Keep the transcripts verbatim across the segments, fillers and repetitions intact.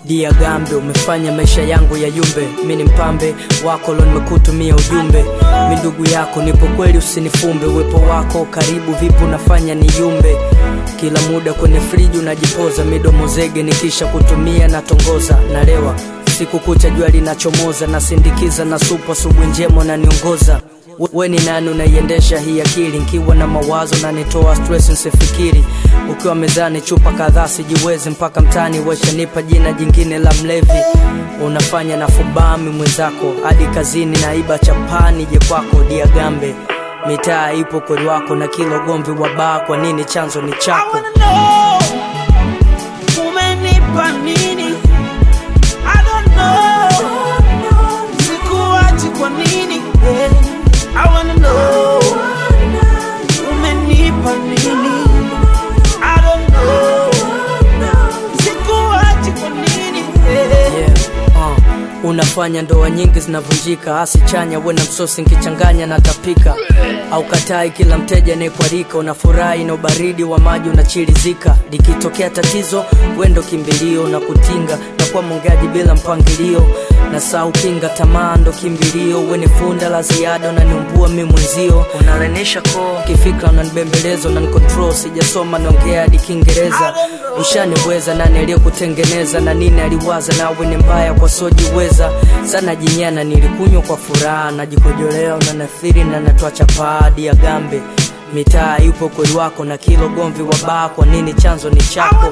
Dia Gambe, umefanya maisha yangu ya yumbe. Mimi ni mpambe wako leo nimekutumia ujumbe. Mimi ndugu yako nipo kweli usinifumbe. Uwepo wako karibu vipi unafanya ni yumbe. Kila muda kwenye friji unajipoza. Midomo zege nikisha kutumia na tongoza. Nalewa siku kucha jua linachomoza. Nasindikiza na supa asubuhi njema na niongoza. We ni nani unaiendesha hii akili? Nikiwa na mawazo na nitoa stress nsifikiri. Ukiwa mezani chupa kadhaa sijiwezi. Mpaka mtani wesha nipa jina jingine la mlevi. Unafanya na fubami mwenzako. Hadi kazini na iba chapani je kwako. Dia Gambe, mitaa ipo kweli wako. Na kilo gomvi wa baa kwa nini chanzo ni chako? Umenipa nini? I don't know. Sikuachi kwa nini? I wanna know. Umenipa nini? I don't know. Sikuachi kwa nini? Yeah, uh, unafanya ndoa nyingi zinavunjika. Asi chanya we na msosi nkichanganya na tapika. Au katai kila mteja nekwarika. Unafurahi na ubaridi wa maji unachirizika. Likitokea tatizo wendo kimbilio na kutinga. Na kwa mungaji bila mpangilio. Na saa upinga tamaa ndo kimbilio. Weni funda la ziada unaniumbua mimi mwenzio. Unalenisha koo kifikra unanibembelezo na control. Sijasoma naongea hadi Kiingereza. Ushaniweza nani aliyokutengeneza. Na nini aliwaza nawe ni mbaya kwa sojiweza. Sana jinyana nilikunywa kwa furaha. Najikojolea unanathiri na natoa chapaa. Dia Gambe, mitaa yupo kweli wako. Na kilo gomvi wa baa kwa nini chanzo ni chako?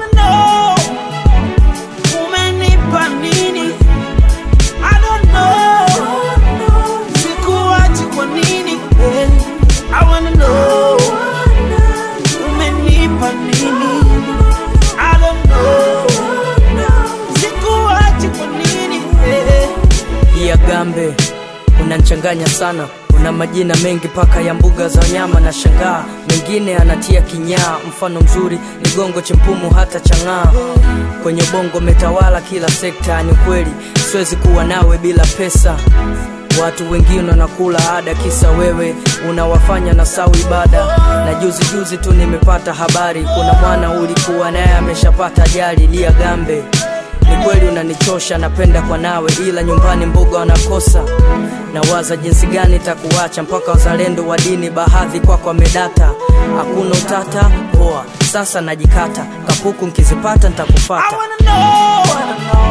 Umenipa nini? I don't know. Sikuachi kwa nini? I wanna know. Umenipa nini? I don't know. Sikuachi kwa nini? Dia Gambe, unanchanganya sana. Una majina mengi paka ya mbuga za wanyama na shangaa. Mengine anatia kinyaa. Mfano mzuri ni gongo chimpumu hata changaa. Kwenye bongo metawala kila sekta. Ni kweli siwezi kuwa nawe bila pesa. Watu wengine wanakula ada kisa wewe unawafanya na sawi ibada. Na juzi juzi tu nimepata habari. Kuna mwana ulikuwa naye ameshapata ajali. Dia Gambe, ni kweli unanichosha napenda kwa nawe. Ila nyumbani mboga wanakosa. Na waza jinsi gani takuacha. Mpaka wazalendo wa dini bahadhi kwa kwa medata. Hakuna utata poa sasa najikata. Kapuku nkizipata nitakufata. I wanna know.